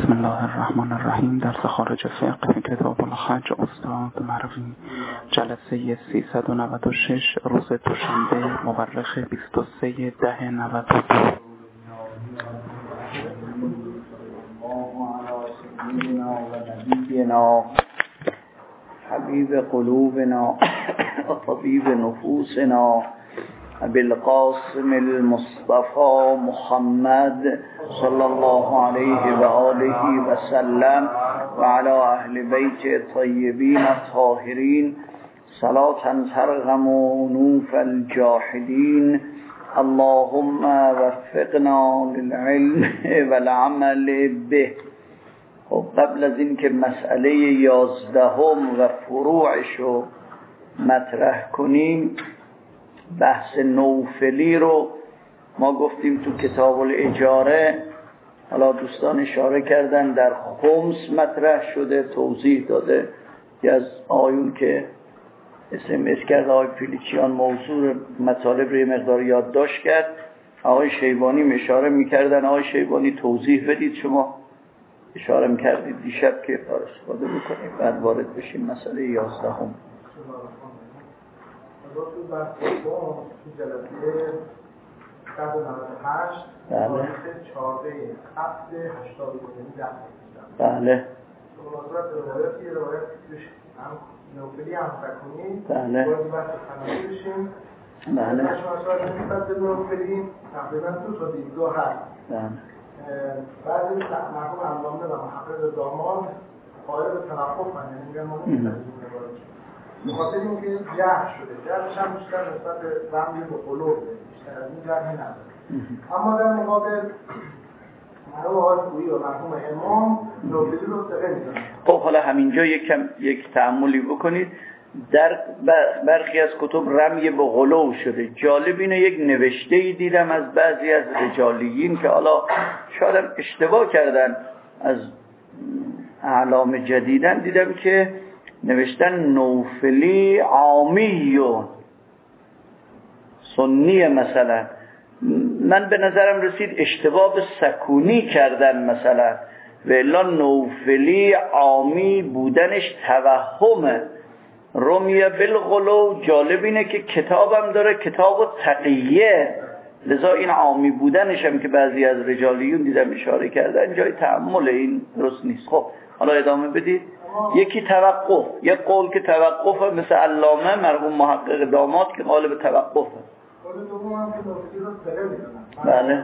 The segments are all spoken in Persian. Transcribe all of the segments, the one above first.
بسم الله الرحمن الرحیم. درس خارج فقه کتاب الحج استاد مروی، جلسه 396، روز دوشنبه مورخ 23/10/92. حبیب قلوبنا و طبیب نفوسنا بالقاسم المصطفى محمد صلی الله علیه و آله و سلم و علی اهل بیت الطیبین الطاهرین صلاة ترغم نوف الجاحدین. اللهم وفقنا للعلم والعمل به. خب قبل از این که مسئله 11 و فروعش رو مطرح کنیم، بحث نوفلی رو ما گفتیم تو کتاب الاجاره. حالا دوستان اشاره کردن در خمس مطرح شده، توضیح داده که از آیون که SMS کرد آقای پیلیچیان موضوع مطالب رو یه مقدار یادداشت کرد. آقای شیبانی اشاره میکردن. آقای شیبانی توضیح بدید. شما اشاره میکردید دیشب که استفاده بکنید بعد وارد بشیم مسئله 11. تو جلسه 198 بله 14/7/82 بله تو مناسبت روایت هم نوفلی هم سکونی بله باید بحث تناقض بشیم. بله نسبت به نوفلی تقریبا 2 تا دیدگاه هست. بعضی مرحوم علامه و محقق داماد قائل به توقف هستند، یعنی میگن ما نمی‌تونیم بخاطر اینکه جرح شده، جرحش هم بیشتر نسبت به رمزی به قلوب، بیشتر از این جرحی نداره. اما در مقابل مرحوم آقای خویی و مرحوم امام نوفلی رو ثقه می‌دونن. خب حالا همینجا یک تأملی بکنید. در برخی از کتب رمی به غلو شده. جالب اینه، یک نوشته‌ای دیدم از بعضی از رجالیین که حالا شاید اشتباه کردن، از اعلام جدیدن دیدم که نوشتن نوفلی عامیون سنی. مثلا من به نظرم رسید اشتباه به سکونی کردن مثلا، و الا نوفلی عامی بودنش توهمه. رمیه بالغلو. جالب اینه که کتابم داره کتاب تقیه، لذا این عامی بودنش هم که بعضی از رجالیون دیدم اشاره کردن جای تأمل، این درست نیست. خب حالا ادامه بدید. یکی توقف، یک قول که توقفه مثل علامه مرحوم محقق داماد که قال به توقفه. قول دوم هم که نوفلی رو ثقه می‌دونن. بله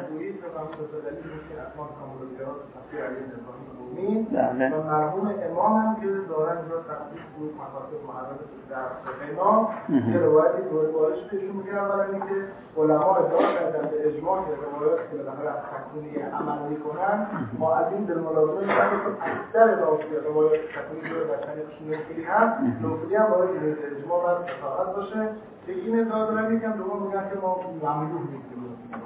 بله. و مرحوم امام هم که دارن اینجا تقدیس بود مقاصد محرم در فقهنا که روایتی دوبارش بهشون میگن. اولا اینکه علما ادعا کردن به اجماع که روایات که بالاخره از سکونی عمل میکنن، ما از این در ملازمه میگن که اکثر روایات سکونی که در سنتشون نوفلی هست، نوفلی هم باید این اجماع باید اطاعت باشه. که این ادعا دارن یکم دوم میگن که ما معمولوح میگیم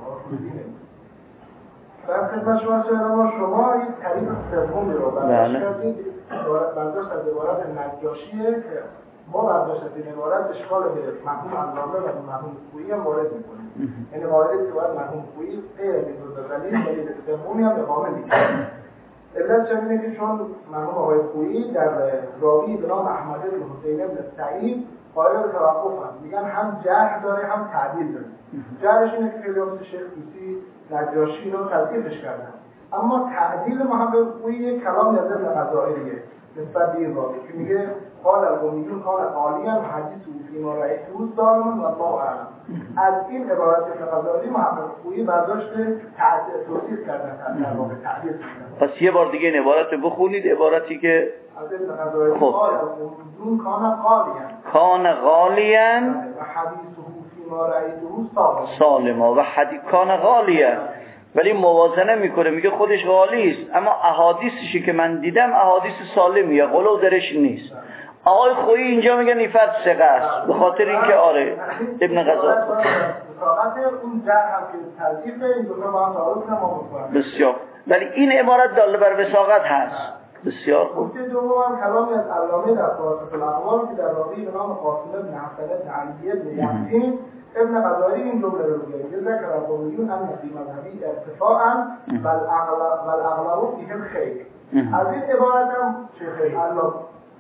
در خدمت شما یک تعریف سومی رو برداشت کردید. برداشت از عبارت نجاشیه که ما برداشت از این عبارت اشکال به مرحوم علامه و مرحوم خویی هم وارد میکنیم. یعنی قاعده که باید مرحوم خویی غیر از این دو دلیل دلیل سومی هم اقامه میکنه. علت اینه که چون مرحوم آقای خویی در راوی به نام احمد بن حسین بن سعید قائل به توقف هست. میگن هم جرح داره هم تعدیل داره. جرحش اینه که خیلی وقت شیخ طوسی نجاشی رو تضعیفش کردن، اما تعدیل محقق خویی یک کلام از ابن غزائریه نسبت به این راوی که میگه قال القومیون قال عالیا حدیث او فیما رأیته سالم و الله اعلم. از این عبارت ابن غزائری محقق خویی برداشت توصیف کردن در واقع تعدیل کردن. پس یه بار دیگه این عبارت رو بخونید. عبارتی که از ابن غزائری قال القومیون کان غالیا و حدیثه فیما رأیته سالما و کان غالیا. ولی موازنه میکنه، میگه خودش غالی است اما احادیثی که من دیدم احادیث سالمیه، غلو درش نیست. آقای خویی اینجا میگه نیفت ثقه است به خاطر اینکه آره ابن غزائری اون جرح هم که تضعیف این دو تا با هم تعارض نمیکنه. بسیار. ولی این عبارت داله بر وثاقت هست. بسیار خوب. نکته دوم هم کلامی از علامه در فواصف الاقوال که در راوی به نام قاسم بن حسن بن علی بن یحیی ابن غزائری این جمله رو میگه: ذکر قومیون ان فی مذهبی ارتفاعا بل اغلب فیه الخیر. از این عبارت هم شیخ الله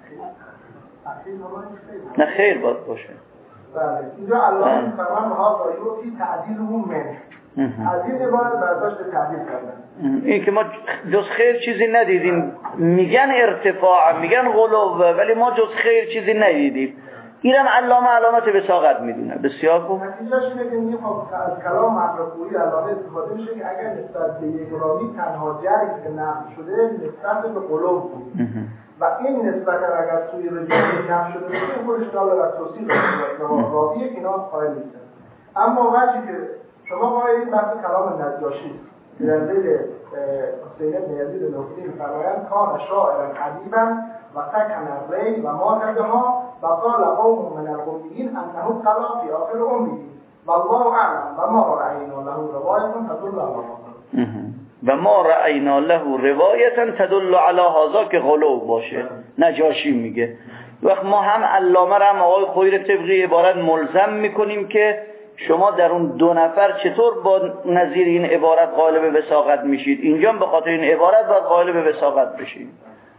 نه خیر باید باشه. بله اینجا الله میفرمان ها دایوتی تعدیل اون من از این عبارت برداشت تعدیل کردن. این که ما جز خیر چیزی ندیدیم، میگن ارتفاع، میگن غلو، ولی ما جز خیر چیزی ندیدیم. اینم علامه علامت وساقت میدونه. بسیار خوب. نتیجهش اینه که میگه از کلام مطرح‌گویی علامه استفاده میشه که اگر نسبت به یک راوی تنها جری که نقل شده نسبت به قلوب بود و این نسبت اگر توی رجالی نقل شده باشه خودش داله و توصیف راوی اینا قائل نیستن. اما وقتی که شما قائلید بحث کلام نجاشی در ذیل حسین بن یزید نخعی می‌فرمایند کان شاعرا ادیبا و سکن الری و ماتدها و قال قوم من القوميين انه قال في اخر عمره والله اعلم و ما رأینا له روایت تدل على هذا و ما رأینا له روایت تدل علی هذا که غلو باشه. نجاشی میگه وقت ما هم علامه را هم آقای خویر طبقی عبارت ملزم میکنیم که شما در اون دو نفر چطور با نظیر این عبارت قائل به وثاقت میشید؟ اینجا به خاطر این عبارت باید قائل به وثاقت بشید.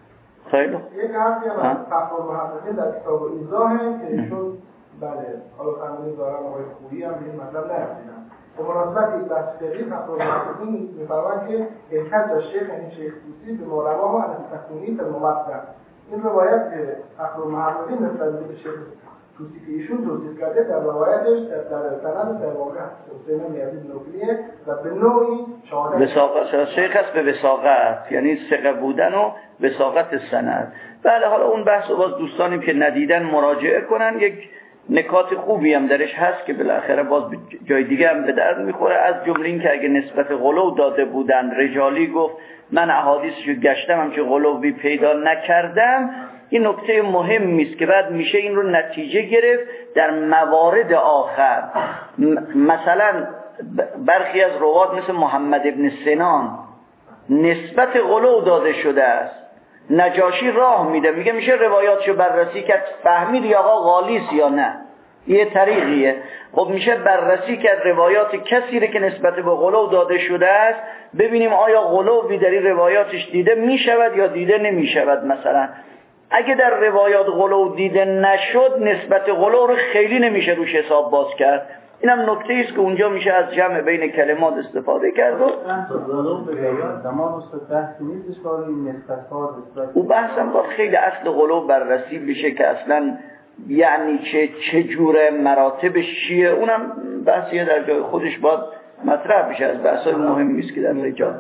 خیلی یک حرفی هم از فخر محققین در کتاب ایضاحه که ایشون بله حالا فرمودین دارن آقای خویی هم به این مطلب نرسیدن. به مناسبت یک بحث فقهی فخر محققین می‌فرمایند که احتج شیخ یعنی شیخ طوسی به مولواه عن التکونی فی الموقع. این روایت که فخر محققین نسبت به شیخ توصیف ایشون توصیف کرده در روایتش در سند در واقع حسین بن یزید نخعی و به نوعی شهادت وثاقت شیخ است به وثاقت یعنی ثقه بودن و وثاقت سند. بله حالا اون بحث رو باز دوستانی که ندیدن مراجعه کنن. یک نکات خوبی هم درش هست که بالاخره باز جای دیگه هم به درد میخوره. از جمله این که اگه نسبت غلو داده بودن رجالی گفت من احادیثشو گشتم هم که غلوی پیدا نکردم، این نکته مهمی است که بعد میشه این رو نتیجه گرفت در موارد آخر. مثلا برخی از روات مثل محمد ابن سنان نسبت غلو داده شده است، نجاشی راه میده میگه میشه روایاتشو بررسی کرد فهمید یا آقا غالیست یا نه، یه طریقیه. خب میشه بررسی کرد روایات کسی که نسبت به غلو داده شده است ببینیم آیا غلوی در این روایاتش دیده میشود یا دیده نمیشود. مثلا اگه در روایات غلو دیده نشد نسبت غلو رو خیلی نمیشه روش حساب باز کرد. اینم نکته است که اونجا میشه از جمع بین کلمات استفاده کرد. او بحثم با خیلی اصل غلو بررسی بشه که اصلا یعنی چه جور مراتبش چیه، اونم بحثیه در جای خودش باید مطرح بشه. از بحثای مهمی است که در رجال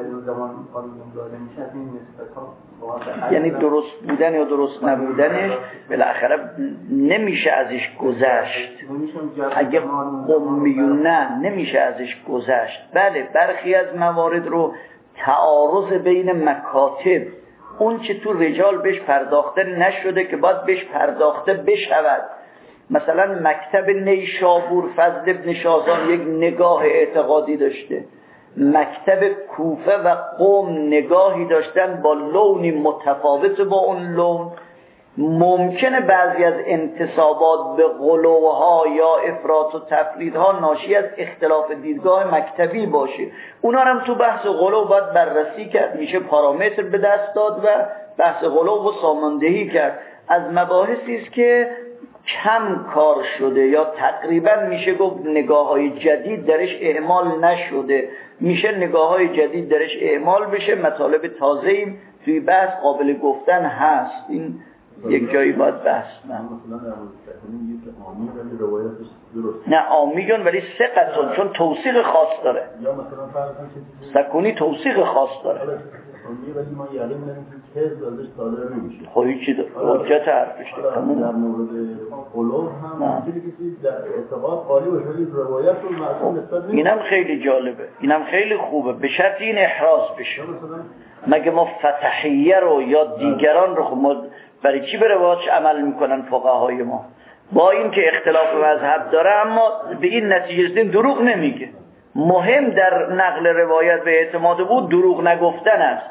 یعنی درست بودن یا درست نبودنش بالاخره نمیشه ازش گذشت. اگه قمیون نه نمیشه ازش گذشت. بله برخی از موارد رو تعارض بین مکاتب اون چه تو رجال بهش پرداخته نشده که باید بهش پرداخته بشود. مثلا مکتب نیشابور فضل ابن شازان یک نگاه اعتقادی داشته، مکتب کوفه و قم نگاهی داشتن با لونی متفاوت با اون لون. ممکنه بعضی از انتسابات به غلوها یا افراط و تفریدها ناشی از اختلاف دیدگاه مکتبی باشه، اونا هم تو بحث غلو باید بررسی کرد. میشه پارامتر به دست داد و بحث غلو و ساماندهی کرد. از مباحثی است که کم کار شده یا تقریبا میشه گفت نگاه‌های جدید درش اعمال نشده. میشه نگاه‌های جدید درش اعمال بشه. مطالب تازه‌ای توی بحث قابل گفتن هست. این یک جایی باید بحث نه عامیون ولی ثقتون چون توثیق خاص داره. سکونی توثیق خاص داره. ولی ما یعنی که حزب ازش صادر نمیشه. خب چی داره؟ حجت حرفش در مورد قلوب هم چیزی در اعتقاد قالی باشه ولی روایت رو معصوم نسبت نیست. اینم خیلی جالبه. اینم خیلی خوبه. به شرط این احراز بشه. مگه ما فتحیه رو یا دیگران رو ما برای چی به روایاتش عمل میکنن فقهای ما؟ با این که اختلاف مذهب داره اما به این نتیجه رسیدن دروغ نمیگه. مهم در نقل روایت به اعتماد بود دروغ نگفتن است.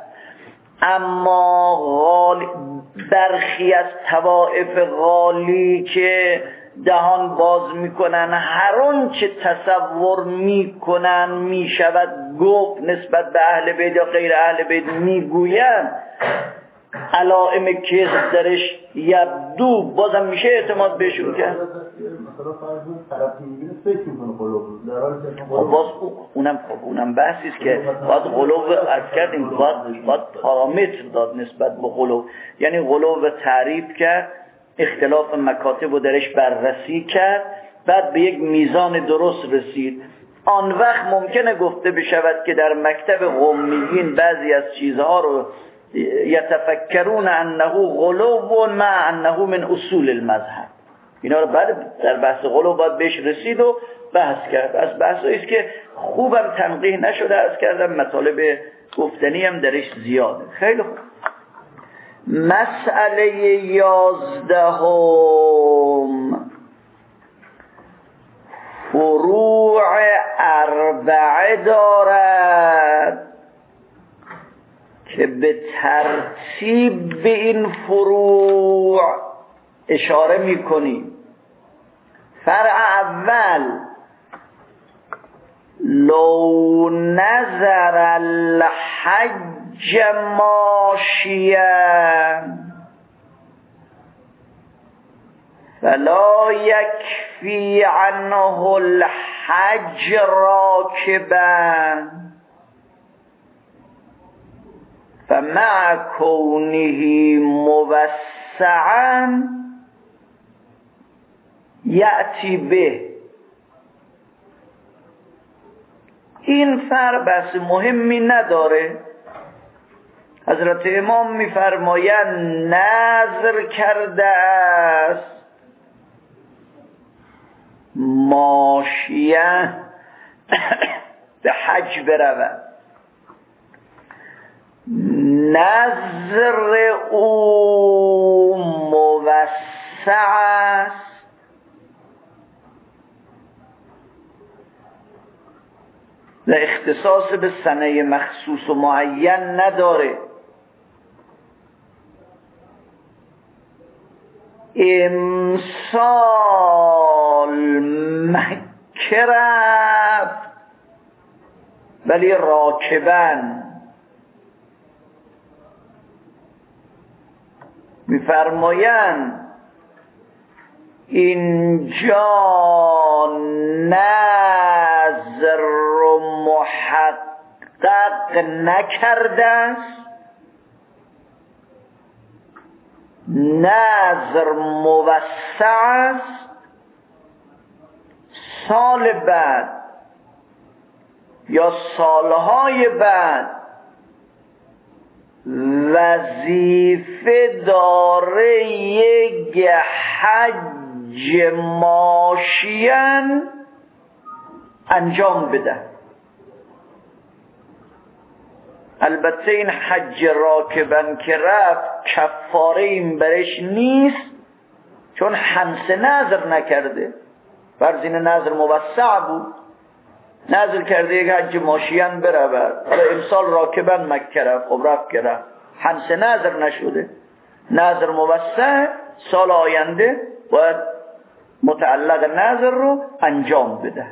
اما برخی از طوائف غالی که دهان باز میکنن هر اون چه تصور میکنن میشود گفت نسبت به اهل بیت یا غیر اهل بیت میگوین، علائم کذب درش یبدو، بازم میشه اعتماد بهشون کرد. مثلا فرض طرف میبینه فکر میکنه قلوب در حالی که باز اونم بحثی است که باید قلوب عرض کردیم، باید پارامتر داد نسبت به قلوب. یعنی قلوب تعریف کرد، اختلاف مکاتب رو درش بررسی کرد، بعد به یک میزان درست رسید. آن وقت ممکنه گفته بشود که در مکتب قمیین بعضی از چیزها رو یتفکرون انه غلو مع انه من اصول المذهب، اینا رو بعد در بحث غلو باید بهش رسید و بحث کرد. از بحثایی است که خوبم تنقیح نشده، عرض کردم مطالب گفتنی هم درش زیاده. خیلی خوب. مسئله 11 فروع 4 دارد که به ترتیب به این فروع اشاره میکنیم. فرع اول لو نظر الحج ماشیا فلا یکفی عنه الحج راکبا فمع کونه موسعا یأتی به. این فرع بحث مهمی نداره. حضرت امام میفرمایند نذر کرده است ماشیه به حج برود، نذر او موسع است و اختصاص به سنه مخصوص و معین نداره. امسال مکه رفت ولی راکبن. میفرمایند اینجا نذر محقق نکرده است، نذر موسع است. سال بعد یا سالهای بعد وظیفه داره یک حج ماشین انجام بده. البته این حج راکبن که رفت کفاره این برش نیست، چون حنس نظر نکرده. فرض این نظر موسع بود، نظر کرده یک حج ماشین برود، حالا امسال راکبن مکه رفت، خب رفت که رفت، حنس نظر نشده. نظر موسع سال آینده باید متعلق نظر رو انجام بده.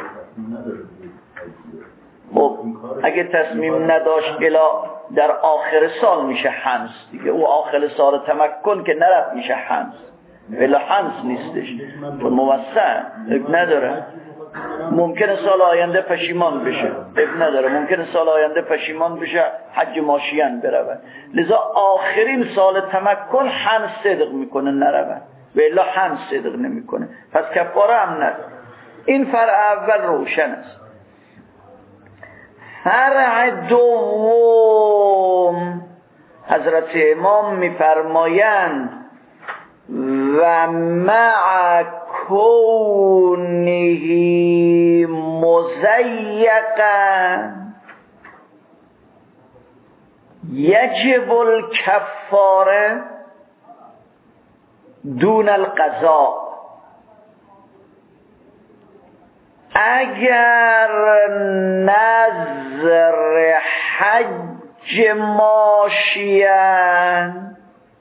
خب اگه تصمیم نداشت الا در آخر سال میشه حنس دیگه، او آخر سال تمکن که نرفت میشه حنس، الا حنس نیستش چون موسع نداره. ممکنه سال آینده پشیمان بشه، اب نداره، ممکنه سال آینده پشیمان بشه حج ماشین برود، لذا آخرین سال تمکن حنس صدق میکنه نرود و الا حنس صدق نمیکنه، پس کفاره هم نداره. این فرع اول روشن است. فرع دوم حضرت امام میفرمایند و مع کونه مضیقا یجب الکفاره دون القضاء. اگر نذر حج ماشین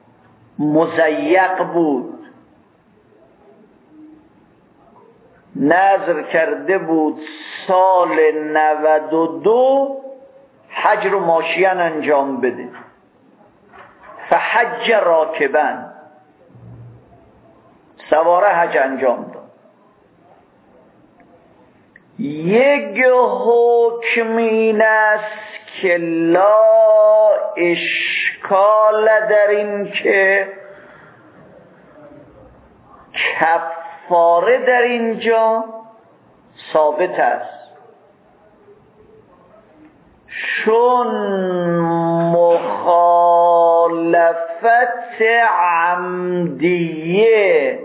مضیق بود، نذر کرده بود سال 92 حج رو ماشین انجام بده، فحج راکبا، سواره حج انجام داد. یک حکم این است که لا اشکال در این که کفاره در اینجا ثابت است، چون مخالفت عمدیه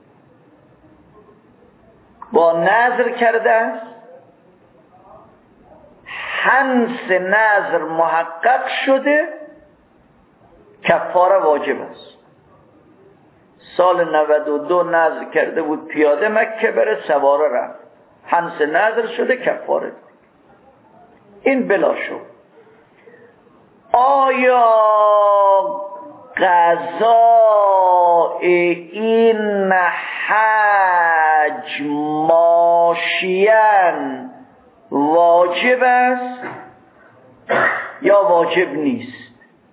با نذر کرده است، حنث نذر محقق شده، کفاره واجب است. سال 92 نذر کرده بود پیاده مکه بره، سواره رفت، حنث نذر شده، کفاره داره. این بلا شد. آیا قضاء این حج ماشیاً واجب است یا واجب نیست؟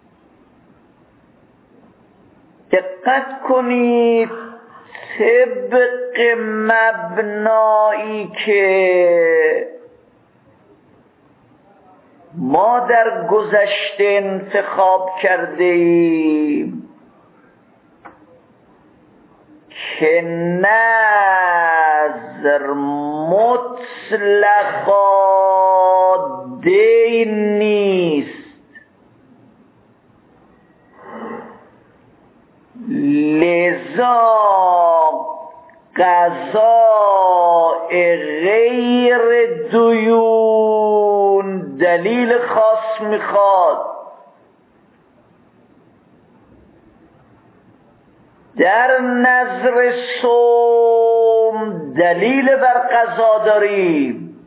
دقت کنید، طبق مبنایی که ما در گذشته انتخاب کرده ایم که نذر مطلقا دین نیست، لذا قضاء غیر دیون دلیل خاص میخواد. در نذر صوم دلیل بر قضا داریم،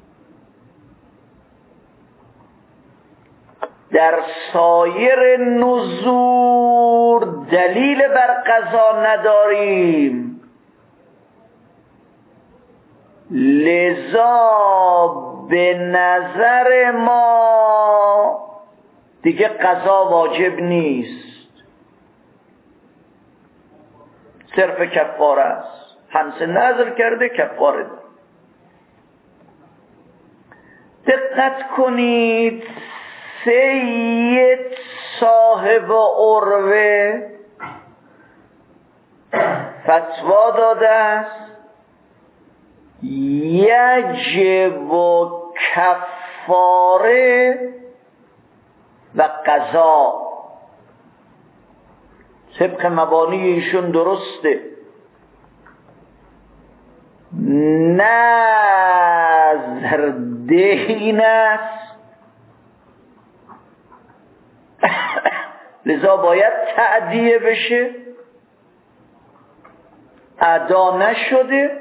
در سایر نذور دلیل بر قضا نداریم، لذا به نظر ما دیگه قضا واجب نیست، صرف کفاره است. حنث نذر کرده، کفاره داره. دقت کنید، سید صاحب عروه فتوا داده است یجب کفاره و قضا. طبق مبانی ایشون درسته، نذر دین است، لذا باید تأدیه بشه، ادا نشده،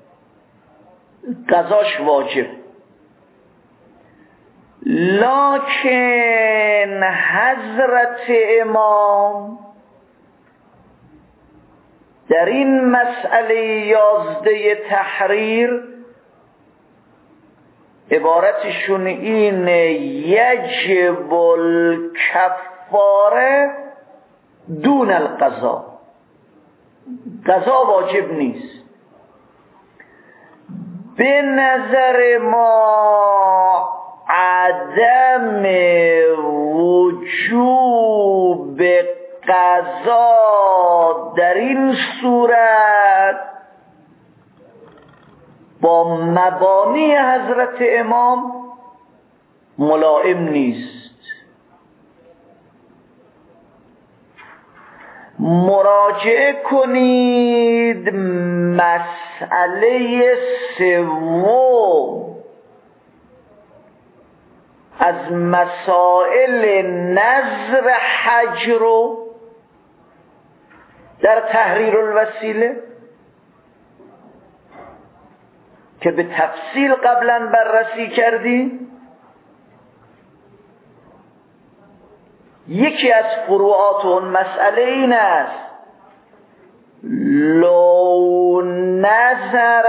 قضاش واجب. لکن حضرت امام در این مسئله 11 تحریر عبارتشون اینه یجب الکفاره دون القضا، قضا واجب نیست. به نظر ما عدم وجوب قضا در این صورت با مبانی حضرت امام ملائم نیست. مراجعه کنید مسئله سوم از مسائل نذر حج رو در تحریر الوسیله که به تفصیل قبلا بررسی کردیم. یکی از فروعات اون مسئله این است لو نذر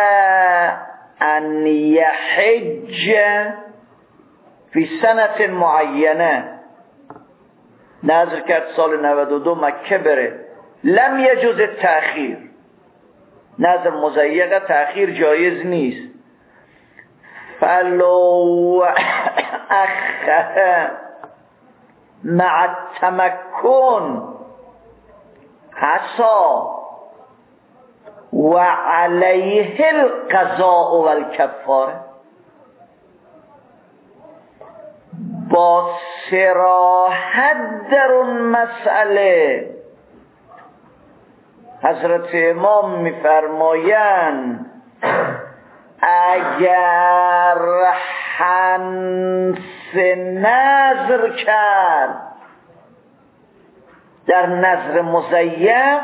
ان یحج فی سنة معینه، نظر کرد سال 92 مکه بره، لم یجوز تأخیر، نظر مضیقه تأخیر جایز نیست. فلو اخه مع التمکن حسا و علیه القضاء و الکفاره. با صراحت در اون مسئله حضرت امام میفرمایند اگر حنس نظر کرد در نظر مضیق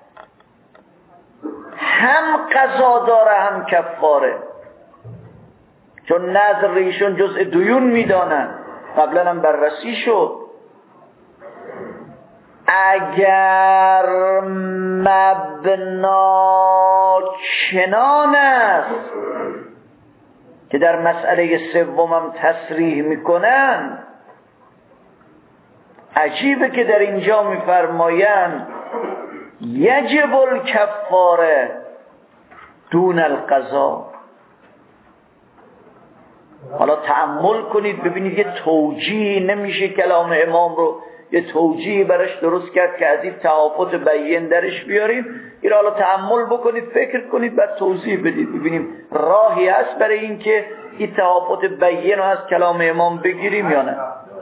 هم قضا داره هم کفاره، چون نظر ایشون جزء دیون میدانن، قبلا هم بررسی شد. اگر مبنا چنان است که در مسئله سوم هم تصریح میکنن، عجیبه که در اینجا میفرمایند یجب الکفاره دون القضا. حالا تأمل کنید ببینید، یه توجیه نمیشه کلام امام رو یه توجیه براش درست کرد که از این تفاوت بیان درش بیاریم. این حالا تأمل بکنید، فکر کنید، بعد توضیح بدید ببینیم راهی هست برای این که این تفاوت بیان رو از کلام امام بگیریم یا نه.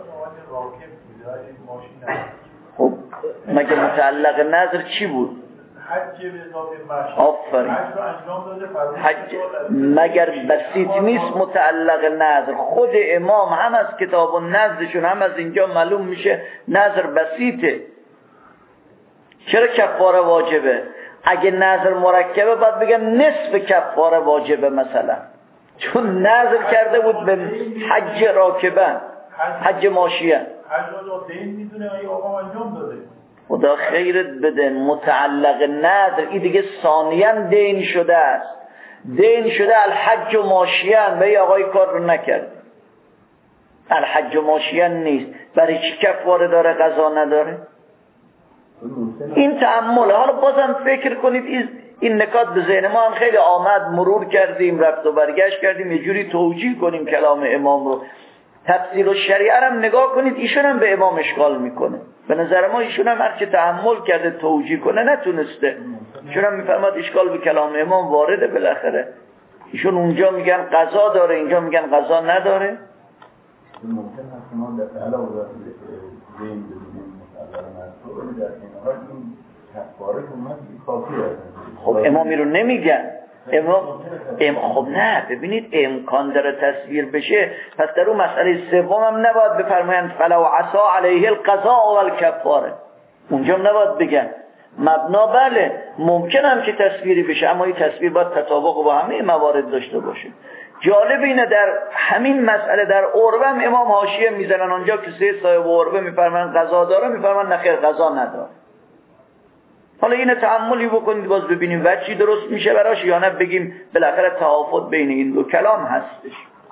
خب مگه متعلق نظر چی بود؟ حج به اضافه مشی. آفرین. حج رو انجام داده، حج مگر بسیط نیست متعلق نظر؟ خود امام هم از کتاب و نظرشون هم از اینجا معلوم میشه نظر بسیطه. چرا کفاره واجبه؟ اگه نظر مرکبه باید بگن نصف کفاره واجبه مثلا، چون نظر کرده بود به حج راکبن، حج ماشیه. حج رو دین میدونه ای آقا انجام داده. خدا خیرت بده. متعلق نظر این دیگه ثانیاً دین شده است، دین شده الحج و ماشیان و ای آقای کار رو نکرد، الحج و ماشیان نیست، برای چی کفاره داره قضا نداره؟ این تأمله. حالا بازم فکر کنید، این نکات به ذهن ما هم خیلی آمد، مرور کردیم، رفت و برگشت کردیم، یه جوری توجیه کنیم کلام امام رو. تفسیر الشریعه هم نگاه کنید، ایشون هم به امام اشکال میکنه. به نظر ما ایشون هم هرچه تحمل کرده توجیه کنه نتونسته. ایشون هم میفرماد اشکال به کلام امام وارده. بالاخره ایشون اونجا میگن قضا داره، اینجا میگن قضا نداره. ممکن هست ما در علاوه بر این بدونیم مطلب در این حال این کفاره اومد کافیه. خب امامی رو نمیگن. خب نه، ببینید امکان داره تصویر بشه، پس در اون مسئله سوم هم نباید بفرمایند فلو عصا علیه القضاء و الکفاره. اونجا هم نباید بگن. مبنا بله ممکن هم که تصویری بشه، اما این تصویر باید تطابق با همه موارد داشته باشه. جالب اینه در همین مسئله در عربه هم امام حاشیه میزنن آنجا که سه صاحب عربه میفرمایند قضا داره، میفرمایند نخیر قضا نداره. حالا اینه تأملی بکنید باز ببینیم وجهی درست میشه براش یا نه، بگیم بالاخره تفاوت بین این دو کلام هستش.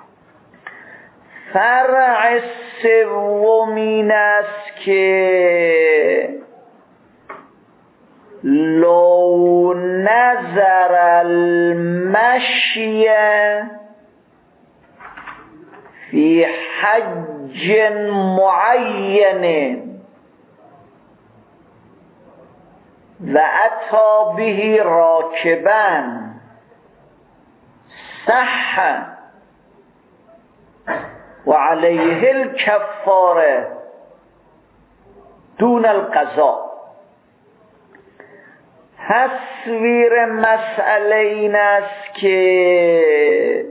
فرع سومین است که لو نظر المشی فی حج معین و اتا به راکبا صح و علیه الکفاره دون القضاء. تصویر مسئله این است که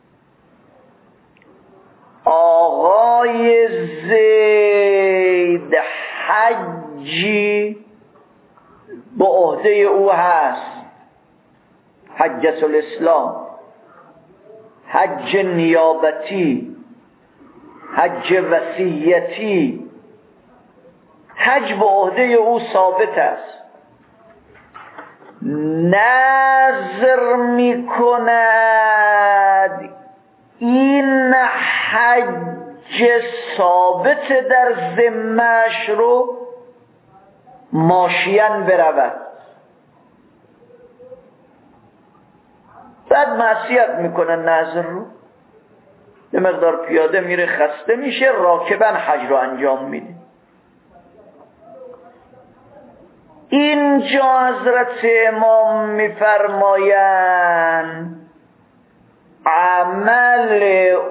آقای زید حجی به عهده او هست، حجة الاسلام، حج نیابتی، حج وصیتی، حج به عهده او ثابت است. نظر می کند این حج ثابت در ذمه‌اش رو ماشیان برود، بعد معصیت میکنه نذر رو، یه مقدار پیاده میره خسته میشه، راکباً حج رو انجام میده. اینجا حضرت امام میفرمایند عمل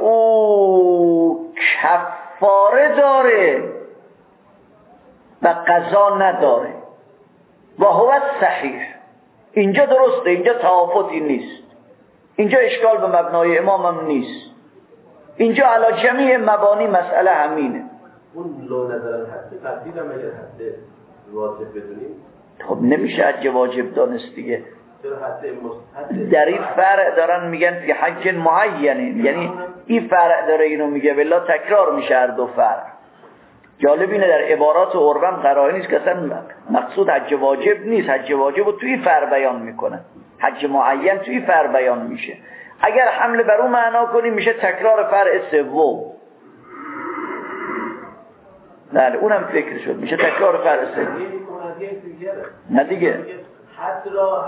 او کفاره داره و قضا نداره و هو صحیح. اینجا درسته، اینجا تفاوتی نیست، اینجا اشکال به مبنای امام هم نیست، اینجا علی جمیع مبانی مسئله همینه. اون لو نظر الحد تقدیر هم اگر حد واجب بدونیم خب نمیشه حج واجب دانست دیگه. در این فرع دارن میگن فی حج معینه، یعنی این فرع داره اینو میگه، بلا تکرار میشه هر دو فرع. جالب اینه در عبارات عربم قرائن نیست که اصلا مقصود حج واجب نیست، حج واجب رو توی فرع بیان میکنه، حج معین توی فرع بیان میشه. اگر حمله بر اون معنا کنیم میشه تکرار فرع سوم. بله اونم فکر شد، میشه تکرار فرع سوم. نه دیگه حد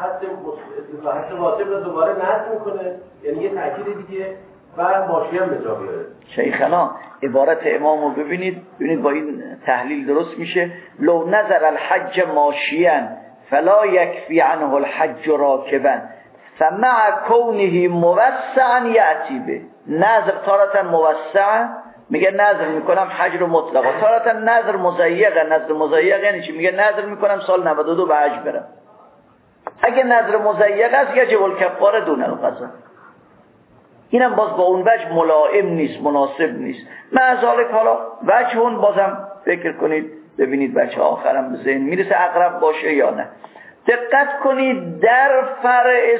واجب رو دوباره نصب میکنه، یعنی یه تأکید دیگه و ماشیان به جا بیاره. شیخنا عبارت امام رو ببینید با این تحلیل درست میشه. لو نظر الحج ماشیان فلا یکفی عنه الحج راکبا فمع کونه موسعا یأتی به. نظر تارتا موسعا میگه نظر میکنم حج رو مطلقا، تارتا نظر مضیقه. نظر مضیق یعنی چی؟ میگه نظر میکنم سال 92 به حج برم. اگه نظر مضیق است یجب الکفاره دون القضا. اینم باز با اون وجه ملائم نیست، مناسب نیست. معذالک حالا وجه اون بازم فکر کنید ببینید بچه آخرم به ذهن میرسه اقرب باشه یا نه. دقت کنید در فرع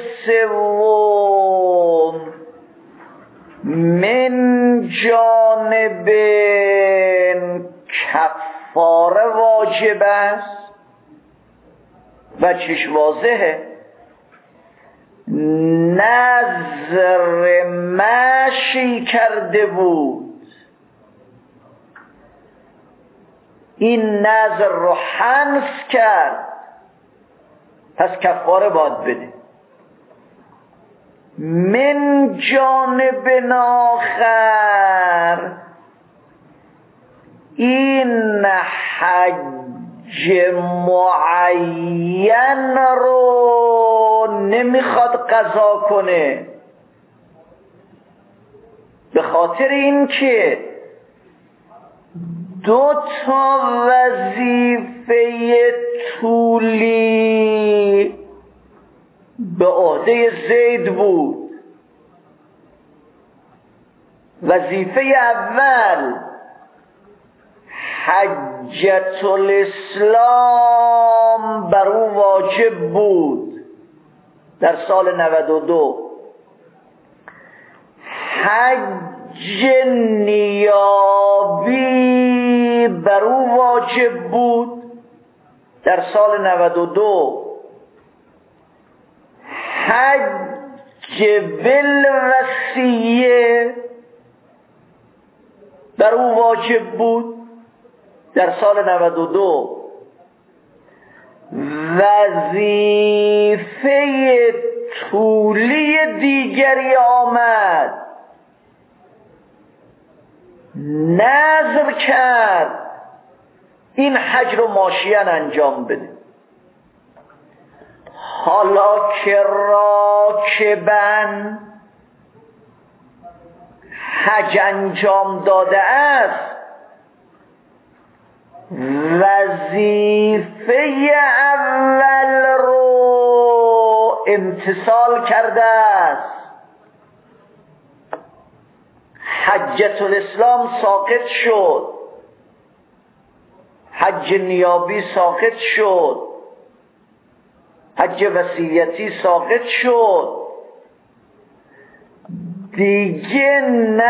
سوم من جانب کفاره واجب است و چش واضحه. نظر مشی کرده بود، این نظر رو حنث کرد، پس کفاره باید بده. من جانب آخر این حج معین رو نمیخواد قضا کنه، به خاطر اینکه دو تا وظیفه طولی به عهده زید بود. وظیفه اول حجت الاسلام بر او واجب بود در سال 92. حج نیابی بر او واجب بود در سال 92. حج بالوصیه بر او واجب بود در سال 92. وظیفه طولی دیگری آمد، نذر کرد این حج رو ماشیان انجام بده. حالا که راکباً حج انجام داده است، وظیفه اول رو امتثال کرده است. حجت الاسلام ساقط شد، حج نیابی ساقط شد، حج وصیتی ساقط شد، دیگه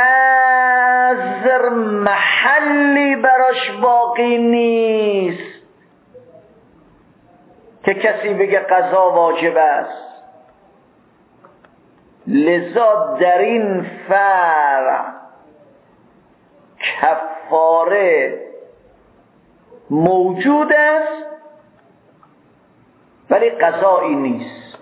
نظر محلی براش باقی نیست که کسی بگه قضا واجب است. لذا در این فرع کفاره موجود است ولی قضایی نیست.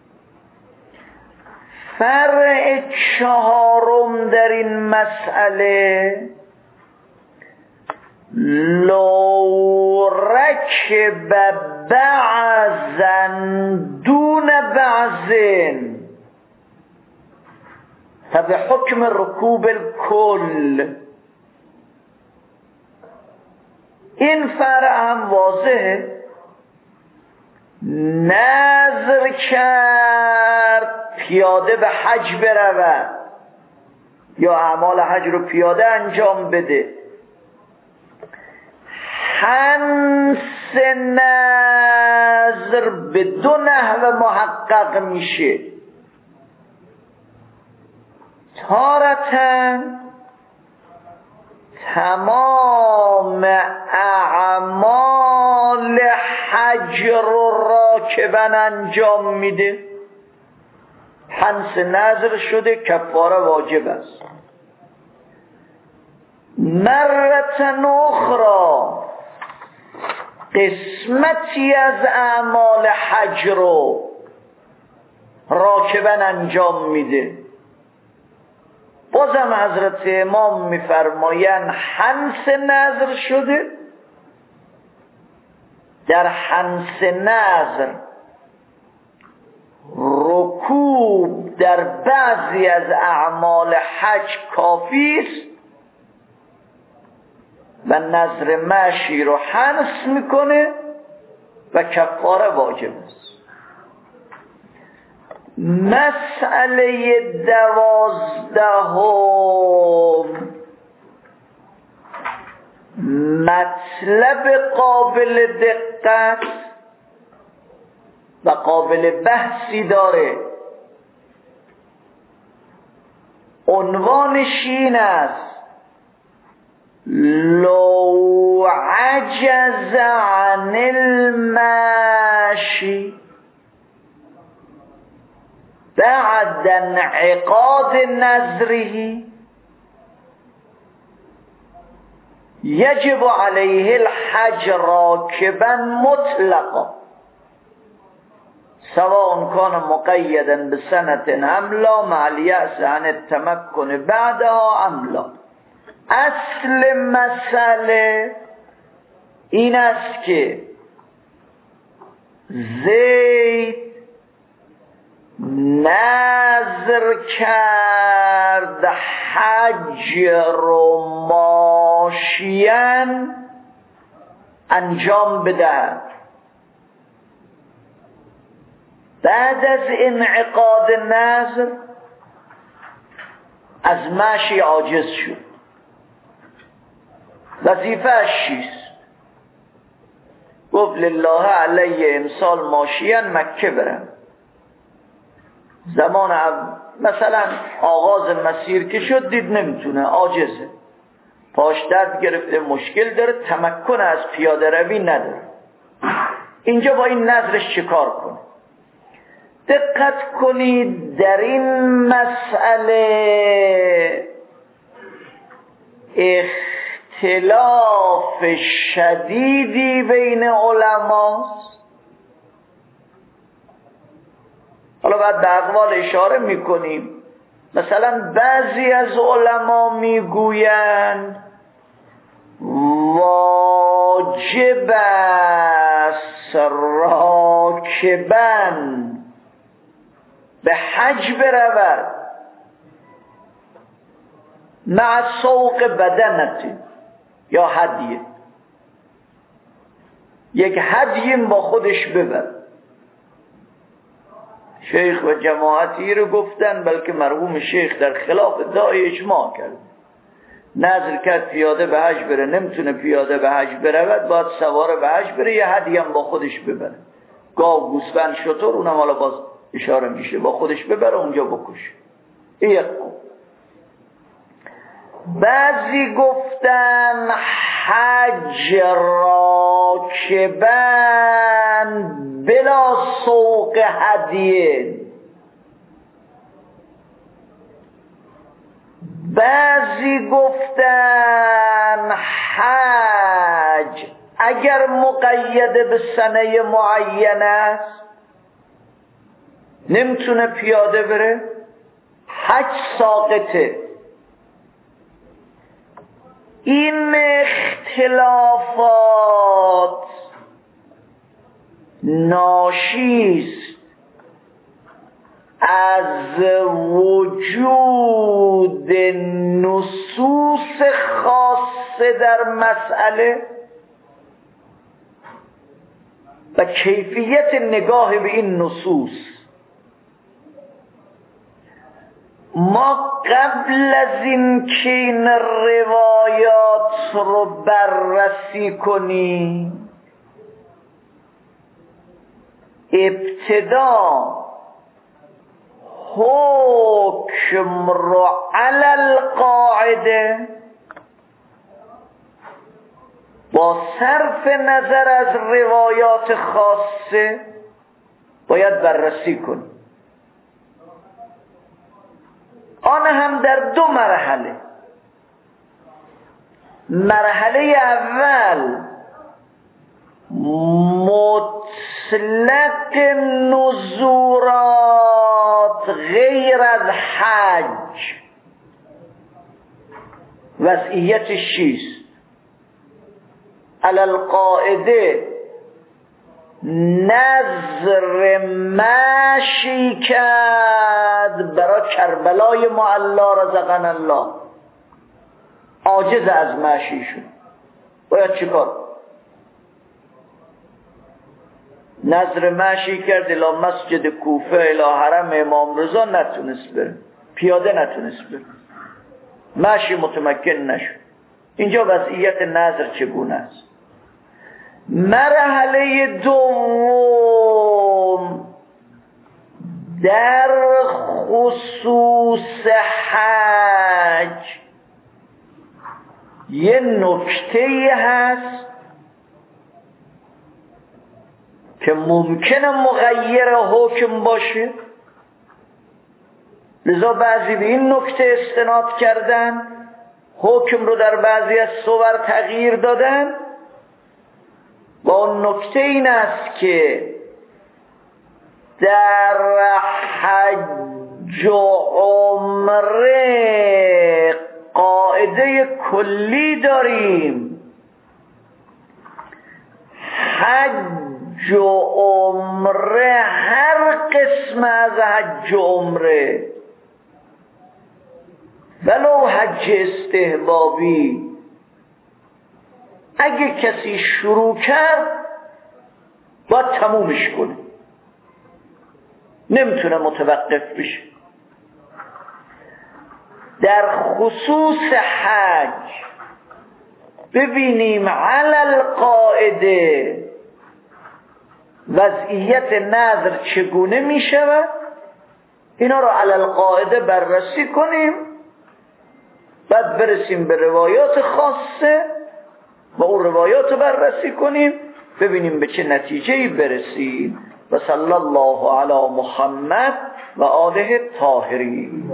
فرع چهارم در این مسئله لو رکب بعضا دون بعض فبحکم رکوب الکل. این فرع هم واضحه. نذر کرد پیاده به حج برود یا اعمال حج رو پیاده انجام بده، حنس نذر به دو نحو محقق میشه. تارة تمام اعمال حج رو راکبا انجام میده، حنس نذر شده، کفاره واجب است. مرة اخرى قسمتی از اعمال حج رو راکبا انجام میده، بازم حضرت امام میفرمایند حنس نذر شده. در حنس نذر رکوب در بعضی از اعمال حج کافی است و نذر مشی رو حنس میکنه و کفاره واجب است. مسئله 12 مطلب قابل دقت و قابل بحثی داره. عنوانش این است: لو عجز عن المشی بعد انعقاد نذره یجب علیه الحج راکبا مطلقا سواء کان مقیدا بسنة ام لا مع الیأس عن التمکن بعدها ام لا. اصل مسئله این است که زید نذر کرد حج رو ماشیاً انجام بدهد، بعد از انعقاد نذر از مشی عاجز شد. وظیفه‌اش چیست؟ گفت لله علی امسال ماشیاً مکه برم. زمان مثلا آغاز مسیر که شد دید نمیتونه، عاجزه، پاش درد گرفته، مشکل داره، تمکن از پیاده روی نداره. اینجا با این نذرش چه کار کنه؟ دقت کنید در این مسئله اختلاف شدیدی بین علماست. حالا بعد به اقوال اشاره میکنیم. مثلا بعضی از علما میگویند واجب است راکباً به حج برود مع سوق بدنتی یا هدیه، یک هدیم با خودش ببر. شیخ و جماعتی رو گفتن، بلکه مرحوم شیخ در خلاف ادعای اجماع کرد. نذر کرد پیاده به حج بره، نمیتونه پیاده به حج برود، باید سوار به حج بره، یه هدیم با خودش ببره، گاو، گوسفند، شتر، اونم حالا باز اشاره میشه با خودش ببره اونجا بکشه. یک قول. بعضی گفتن حج راکبن بلا سوق هدیه، بعضی گفتن حج اگر مقید به سنه معین است نمیتونه پیاده بره، حج ساقطه. این اختلافات ناشیست از وجود نصوص خاصه در مسئله و کیفیت نگاه به این نصوص. ما قبل از این که این روایات رو بررسی کنیم ابتدا حکم رو علی القاعده با صرف نظر از روایات خاصه باید بررسی کنیم، آن هم در دو مرحله. مرحله اول مطلق نزورات غیر از حج وضعیتش چیست؟ علی القاعده نظر مشی کرد برای کربلای معلا رزقنا الله، عاجز از مشی شد، باید چیکار؟ نظر مشی کرد الی مسجد کوفه الی حرم امام رضا، نتونست بره، پیاده نتونست بره، مشی متمکن نشد. اینجا وضعیت نظر چگونه است؟ مرحله دوم در خصوص حج یه نکته هست که ممکنه مغیر حکم باشه، لذا بعضی به این نکته استناد کردن، حکم رو در بعضی از صور تغییر دادن. و اون نکته این است که در حج و عمره قاعده کلی داریم، حج و عمره هر قسم از حج و عمره ولو حج استحبابی اگه کسی شروع کرد باید تمومش کنه، نمیتونه متوقف بشه. در خصوص حج ببینیم علی القاعده وضعیت نظر چگونه میشود، اینا رو علی القاعده بررسی کنیم، بعد برسیم به روایات خاصه و اون روایات رو بررسی کنیم، ببینیم به چه نتیجه‌ای برسیم. و صلی الله علی محمد و آله الطاهرین.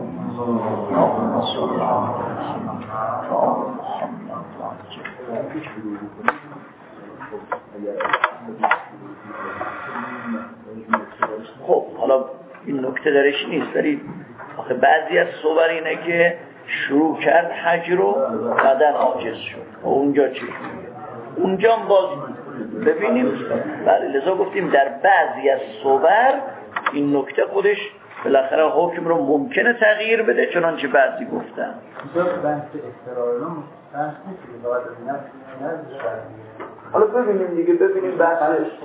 خب حالا این نکته درش نیست، ولی آخه بعضی از صور اینه که شروع کرد حج رو بعدن عاجز شد، و اونجا چی؟ اونجا باز ببینیم. بله، لذا گفتیم در بعضی از صور این نکته خودش بالاخره حکم رو ممکنه تغییر بده، چنانچه بعضی گفتن. حالا ببینیم دیگه، ببینیم بحث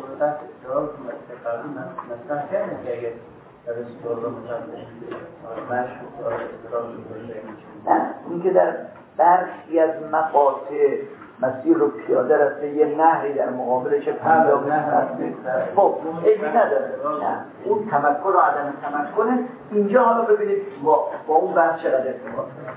این که در برخی از مقاطع مسیر رو پیاده رفته یه نهری در مقابلش پیاده رفته، خب ایبی نداره، نه اون تمکن و عدم تمکن. اینجا حالا ببینید با اون بحث چقدر ارتباط